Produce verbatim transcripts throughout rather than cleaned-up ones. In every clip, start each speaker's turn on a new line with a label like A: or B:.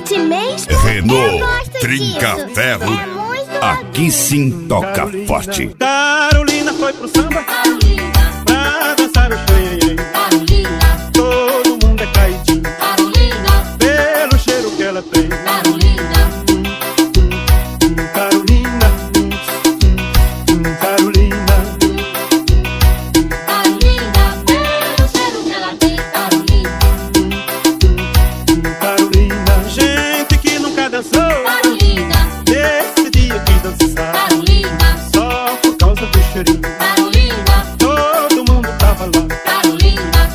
A: Forte mesmo?
B: Renault Trinca-Ferro.
A: É muito
B: Aqui sim toca
C: Carolina,
B: forte.
C: Carolina foi pro samba
D: Carolina,
C: pra dançar o xenhenhen.
D: Carolina,
C: Todo mundo é caidinho
D: Carolina,
C: pelo cheiro que ela tem.
D: Carolina,
C: Carolina, Carolina,
D: Carolina, pelo cheiro que ela tem. Carolina,
C: Carolina. Gente que nunca dançou,
D: Carolina,
C: nesse dia quis dançar
D: Carolina,
C: só por causa do cheirinho.
D: Carolina,
C: Todo mundo tava lá.
D: Carolina,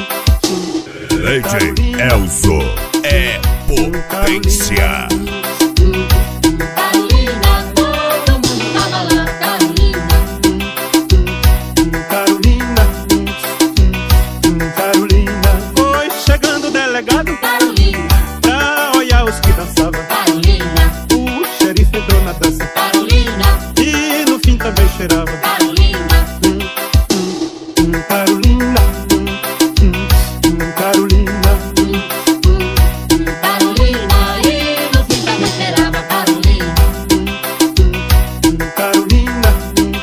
B: D J Elzo é potência.
D: Carolina, todo mundo tava lá. Carolina,
C: Carolina, Carolina. Foi chegando o delegado
D: Carolina,
C: pra olhar os que dançavam.
D: Carolina,
C: O xerife entrou na dança
D: Carolina,
C: e no fim também cheirava.
D: Carolina,
C: Carolina, Carolina,
D: Carolina, e no fim também cheirava. Carolina,
C: Carolina,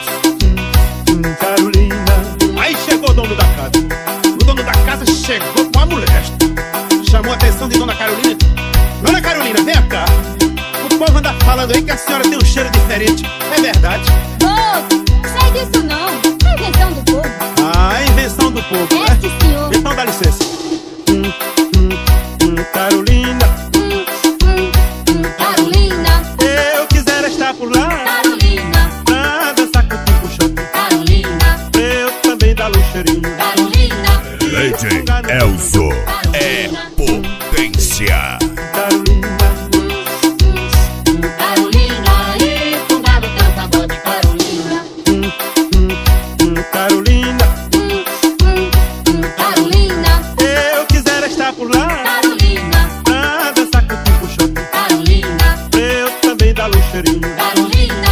C: Carolina. Aí chegou o dono da casa. O dono da casa chegou com a mulher. Chamou a atenção de Dona Carolina. Dona Carolina, vem cá. O povo anda falando aí que a senhora tem um cheiro diferente. É verdade?
A: Ô, sai disso não. É invenção do povo.
C: Ah, invenção do povo,
A: É,
C: né?
A: sim, senhor.
C: Então dá licença. Hum, hum, hum, Carolina,
A: Hum, hum, hum,
D: Carolina,
C: eu quisera estar por lá
D: Carolina,
C: pra dançar com o tipo shopping.
D: Carolina,
C: Eu também dar um cheirinho.
D: Carolina,
B: D J Elzo é potência.
C: Carolina,
D: Carolina, e fungar o teu pagode. Carolina,
C: hum, hum, Carolina,
D: Carolina,
C: eu quisera estar por lá
D: Carolina,
C: pra dançar com o tipo shopping.
D: Carolina,
C: Eu também dar um cheirinho.
D: Carolina,